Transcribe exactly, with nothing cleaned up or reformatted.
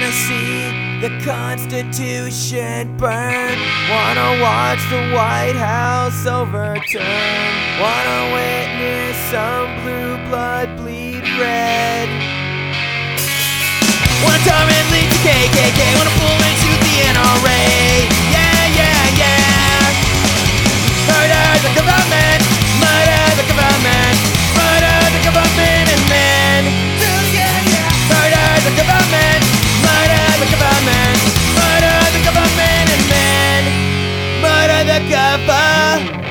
Wanna see the Constitution burn. Wanna watch the White House overturn. Wanna witness some blue blood bleed red. Wanna turn and lead the K K K. Wanna pull and shoot the N R A. Yeah, yeah, yeah. Murder the government. Murder the government. Murder the government and men. Murder the government. Murder the government. Murder the government and men. Murder the government.